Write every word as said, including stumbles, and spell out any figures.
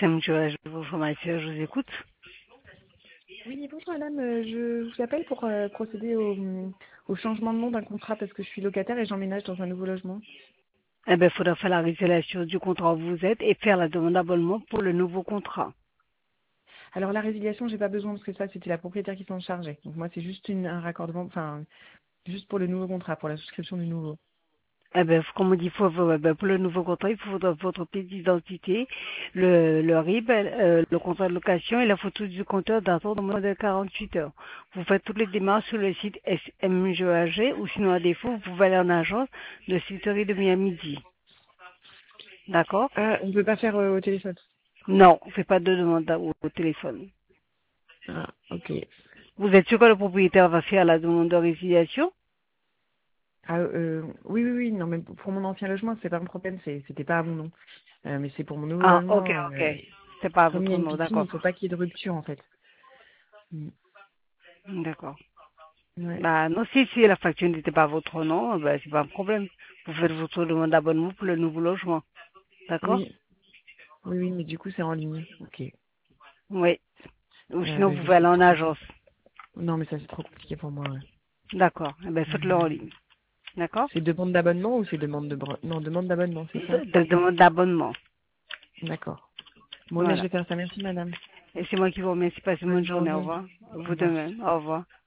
M J A G, bonjour monsieur, je vous écoute. Oui, bonjour madame, euh, je vous appelle pour euh, procéder au, au changement de nom d'un contrat parce que je suis locataire et j'emménage dans un nouveau logement. Eh bien, il faudra faire la résiliation du contrat où vous êtes et faire la demande d'abonnement pour le nouveau contrat. Alors la résiliation, j'ai pas besoin parce que ça c'était la propriétaire qui s'en chargeait. Donc moi c'est juste une, un raccordement, enfin juste pour le nouveau contrat, pour la souscription du nouveau. Eh bien, comme on dit, faut, faut- eh ben, pour le nouveau contrat, il faut votre pièce d'identité, le, le R I B, euh, le contrat de location et la photo du compteur datant de moins de quarante-huit heures. Vous faites toutes les démarches sur le site S M G A G ou sinon à défaut, vous pouvez aller en agence de sept heures trente à midi. D'accord? Ah, on peut pas faire euh, au téléphone. Non, on ne fait pas de demande au, au téléphone. Ah, ok. Vous êtes sûr que le propriétaire va faire la demande de résiliation? Ah, euh, oui, oui, oui, non mais pour mon ancien logement c'est pas un problème, c'est c'était pas à mon nom. Euh, mais c'est pour mon nouveau Ah, ok, logement, ok. euh, C'est pas à comme il y a votre une nom, piscine, d'accord. il faut pas qu'il y ait de rupture en fait. Mm. D'accord. Ouais. Bah, non, si, si la facture n'était pas à votre nom, bah, c'est pas un problème. Vous faites votre demande d'abonnement pour le nouveau logement. D'accord? Oui, oui, oui, mais du coup c'est en ligne. Ok. Oui. Ou Euh, sinon, ben, vous je pouvez vais aller en essayer de faire agence. ça. Non, mais ça, c'est trop compliqué pour moi. Ouais. D'accord. Eh ben, faites-le en Euh, ligne. D'accord? c'est demande d'abonnement ou c'est demande de... bro- Non, demande d'abonnement, c'est ça? De, de demande d'abonnement. D'accord. Bon, ben, je Voilà. vais faire ça. Merci, madame. Et c'est moi qui vous remercie. Passez une bonne Bonne journée. Au journée. revoir. Au Vous de revoir. même. Au revoir.